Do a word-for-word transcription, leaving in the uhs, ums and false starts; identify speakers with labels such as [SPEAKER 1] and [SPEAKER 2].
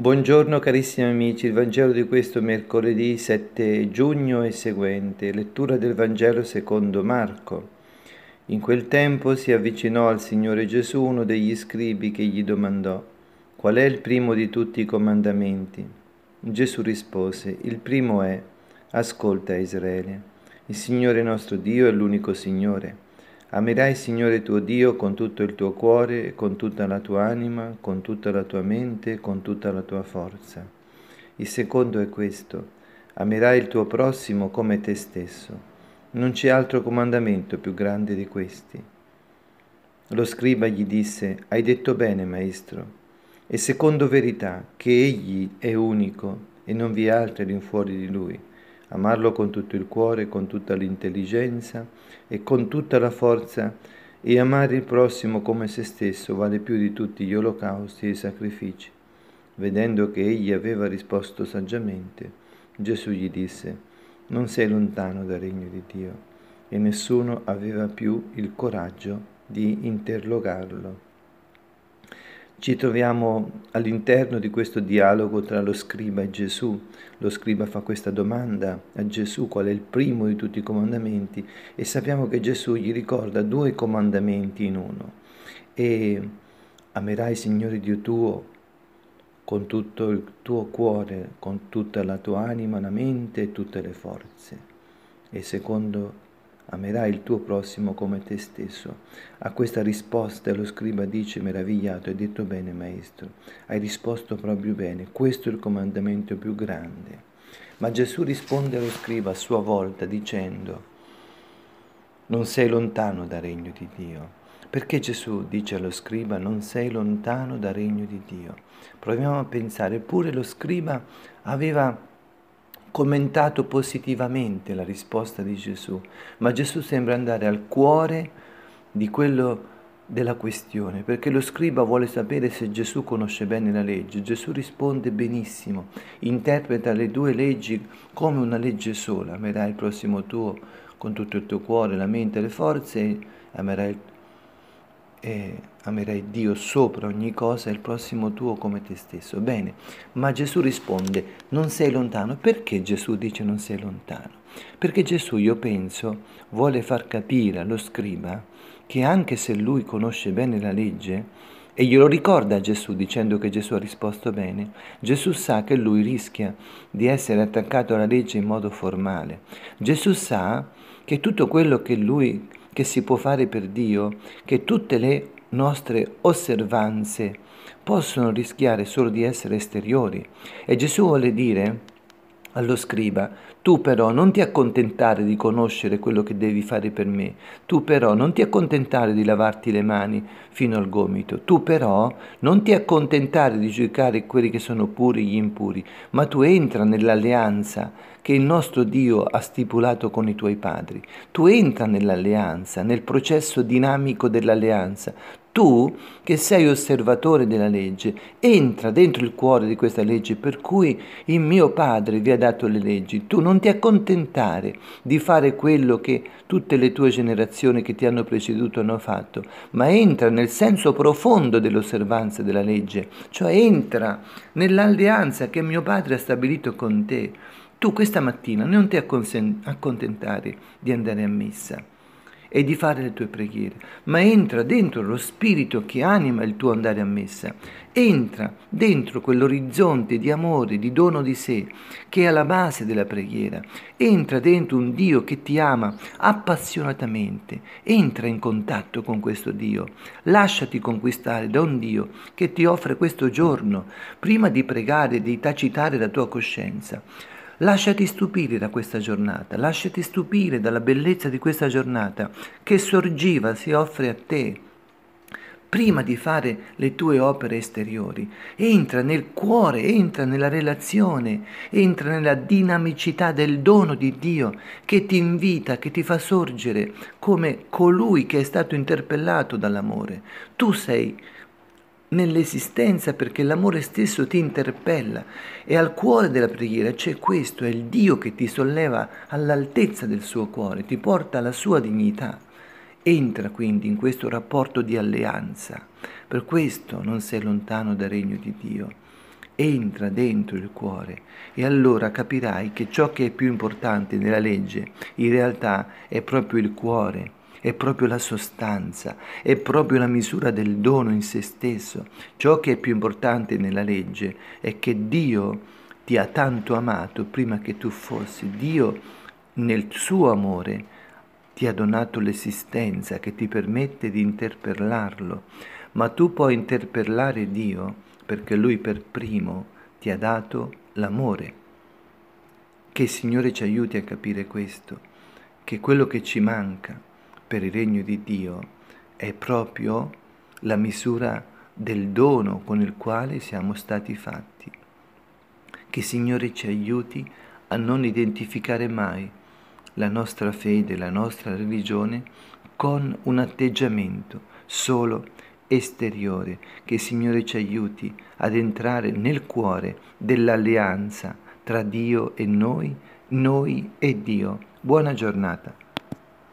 [SPEAKER 1] Buongiorno carissimi amici, il Vangelo di questo mercoledì sette giugno è seguente, lettura del Vangelo secondo Marco. In quel tempo si avvicinò al Signore Gesù uno degli scribi che gli domandò: qual è il primo di tutti i comandamenti? Gesù rispose: il primo è: ascolta Israele, il Signore nostro Dio è l'unico Signore. Amerai il Signore tuo Dio con tutto il tuo cuore, con tutta la tua anima, con tutta la tua mente, con tutta la tua forza. Il secondo è questo: amerai il tuo prossimo come te stesso. Non c'è altro comandamento più grande di questi. Lo scriba gli disse: hai detto bene, maestro. E secondo verità, che egli è unico e non vi è altro all'infuori di lui. Amarlo con tutto il cuore, con tutta l'intelligenza e con tutta la forza, e amare il prossimo come se stesso vale più di tutti gli olocausti e i sacrifici. Vedendo che egli aveva risposto saggiamente, Gesù gli disse: non sei lontano dal regno di Dio. E nessuno aveva più il coraggio di interrogarlo. Ci troviamo all'interno di questo dialogo tra lo scriba e Gesù. Lo scriba fa questa domanda a Gesù: qual è il primo di tutti i comandamenti? E sappiamo che Gesù gli ricorda due comandamenti in uno. E amerai il Signore Dio tuo con tutto il tuo cuore, con tutta la tua anima, la mente e tutte le forze. E secondo, amerai il tuo prossimo come te stesso. A questa risposta lo scriba dice meravigliato: hai detto bene, maestro, hai risposto proprio bene, questo è il comandamento più grande. Ma Gesù risponde allo scriba a sua volta dicendo: non sei lontano dal regno di Dio. Perché Gesù dice allo scriba: non sei lontano dal regno di Dio? Proviamo a pensare, pure lo scriba aveva commentato positivamente la risposta di Gesù, ma Gesù sembra andare al cuore di quello della questione, perché lo scriba vuole sapere se Gesù conosce bene la legge. Gesù risponde benissimo, interpreta le due leggi come una legge sola: amerai il prossimo tuo con tutto il tuo cuore, la mente e le forze, e amerai, e amerai Dio sopra ogni cosa e il prossimo tuo come te stesso. Bene, ma Gesù risponde: non sei lontano. Perché Gesù dice non sei lontano? Perché Gesù, io penso, vuole far capire allo scriba che anche se lui conosce bene la legge, e glielo ricorda a Gesù dicendo che Gesù ha risposto bene, Gesù sa che lui rischia di essere attaccato alla legge in modo formale. Gesù sa che tutto quello che lui che si può fare per Dio, che tutte le nostre osservanze possono rischiare solo di essere esteriori. E Gesù vuole dire allo scriba: tu però non ti accontentare di conoscere quello che devi fare per me, tu però non ti accontentare di lavarti le mani fino al gomito, tu però non ti accontentare di giudicare quelli che sono puri e gli impuri, ma tu entra nell'alleanza che il nostro Dio ha stipulato con i tuoi padri. Tu entra nell'alleanza, nel processo dinamico dell'alleanza. Tu, che sei osservatore della legge, entra dentro il cuore di questa legge, per cui il mio Padre vi ha dato le leggi. Tu non ti accontentare di fare quello che tutte le tue generazioni che ti hanno preceduto hanno fatto, ma entra nel senso profondo dell'osservanza della legge, cioè entra nell'alleanza che mio Padre ha stabilito con te. Tu questa mattina non ti accontentare di andare a messa e di fare le tue preghiere, ma entra dentro lo spirito che anima il tuo andare a messa, entra dentro quell'orizzonte di amore, di dono di sé, che è alla base della preghiera, entra dentro un Dio che ti ama appassionatamente, entra in contatto con questo Dio, lasciati conquistare da un Dio che ti offre questo giorno, prima di pregare, di tacitare la tua coscienza. Lasciati stupire da questa giornata, lasciati stupire dalla bellezza di questa giornata che sorgiva si offre a te. Prima di fare le tue opere esteriori, entra nel cuore, entra nella relazione, entra nella dinamicità del dono di Dio che ti invita, che ti fa sorgere come colui che è stato interpellato dall'amore. Tu sei nell'esistenza perché l'amore stesso ti interpella, e al cuore della preghiera c'è questo: è il Dio che ti solleva all'altezza del suo cuore, ti porta alla sua dignità. Entra quindi in questo rapporto di alleanza. Per questo non sei lontano dal regno di Dio. entra dentro il cuore e allora capirai che ciò che è più importante nella legge in realtà è proprio il cuore, è proprio la sostanza, è proprio la misura del dono in se stesso. Ciò che è più importante nella legge è che Dio ti ha tanto amato prima che tu fossi. Dio nel suo amore ti ha donato l'esistenza che ti permette di interpellarlo, ma tu puoi interpellare Dio perché Lui per primo ti ha dato l'amore. Che il Signore ci aiuti a capire questo, che quello che ci manca per il regno di Dio è proprio la misura del dono con il quale siamo stati fatti. Che il Signore ci aiuti a non identificare mai la nostra fede, la nostra religione con un atteggiamento solo esteriore. Che il Signore ci aiuti ad entrare nel cuore dell'alleanza tra Dio e noi, noi e Dio. Buona giornata.